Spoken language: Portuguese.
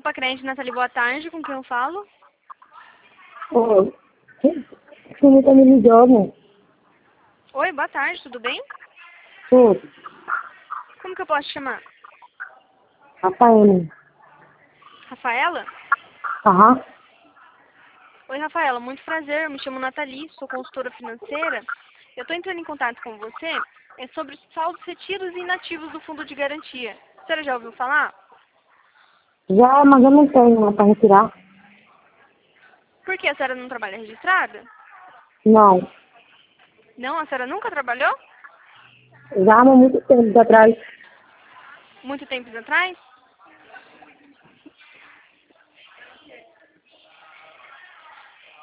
Desculpa, crente, Nathalie, boa tarde. Com quem eu falo? Oi. Você tá me ligando? Oi, boa tarde, tudo bem? Tudo. Como que eu posso te chamar? Rafaela. Rafaela? Aham. Oi, Rafaela, muito prazer. Eu me chamo Nathalie, sou consultora financeira. Eu estou entrando em contato com você sobre os saldos retiros e inativos do Fundo de Garantia. A senhora já ouviu falar? Já, mas eu não tenho mais para retirar. Por que a senhora não trabalha registrada? Não. Não, a senhora nunca trabalhou? Já há muito tempo atrás. Muito tempo atrás?